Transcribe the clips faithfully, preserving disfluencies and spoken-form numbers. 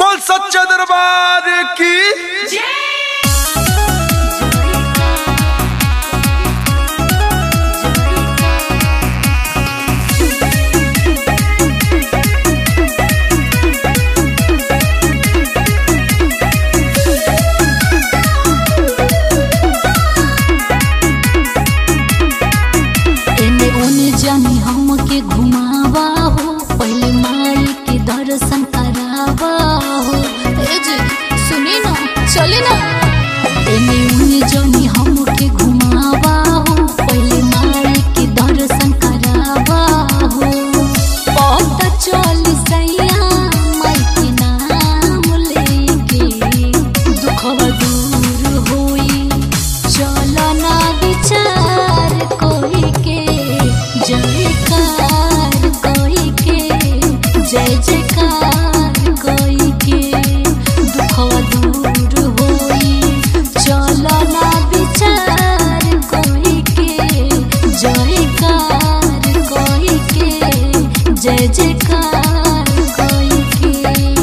बोल सच्चे दरबार की जानी हमके घुमावा हो, पहले माई के दर्शन करावा हो। ए जी सुनी ना, चले ना। एने उने जानी हमके घुमावा हो, पहले माई के दर्शन करावा हो। पता चली सैया माई के नाम लेके दुखवा दूर होई। चलो ना विचार कोई के जयकार कोई के, जय जयकार कोई के दुखवा दूर होई। चलो ना विचार कोई के जयकार कोई के, जय जयकार कोई के।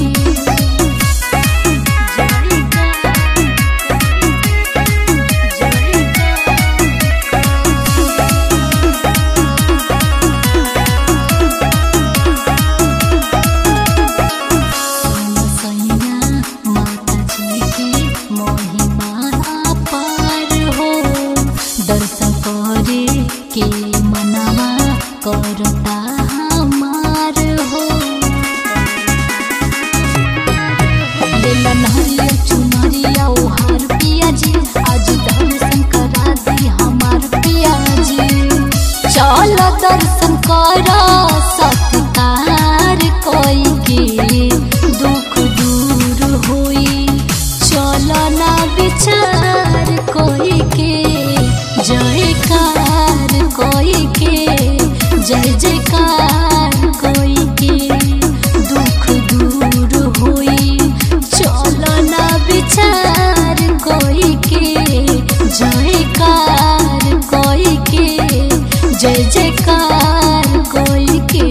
दर्शन करे के मनवा करता हमार हो। लेला नहरिया चुनरिया ओहार पिया जी, आज दर्शन करा दी हमार पिया जी। चल दर्शन करा सत्कार कोई के दुख दूर होई। चल ना विचार कोई के जयकार कोई के, जय जयकार कोई के दुख दूर होई। चलो ना विचार कोई के जयकार कोई के, जय जयकार कोई के।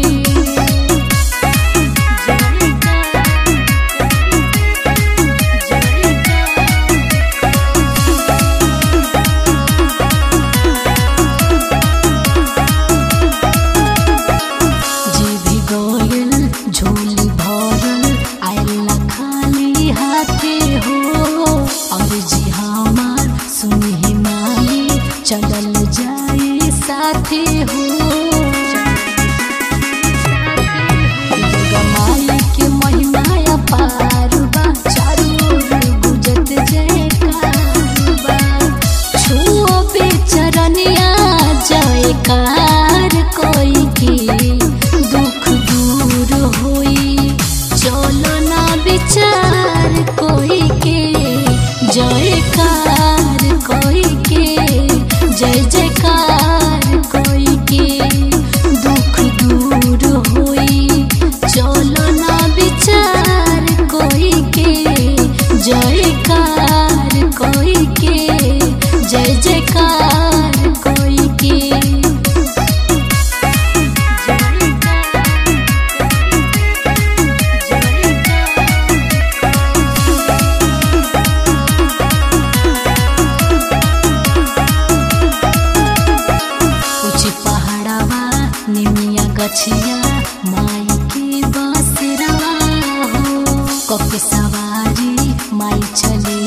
झोली भरल आइला खाली हाथे हो। और जी हमार सुनी माई चलल जाए साथे हो। माई के महिमा अपार बा, चारों ओर गुजत जयकार बा। छुओ बेचरनिया जयकार कोई के दुख दूर होई। चलो ना विचार कोई के जयकार कोई के, जय जयकार कोई के दुख दूर होई। चलो ना विचार कोई के जयकार कोई के, जय जयकार कोई के। गछिया माई के बसरा हो, कके सवारी माई चले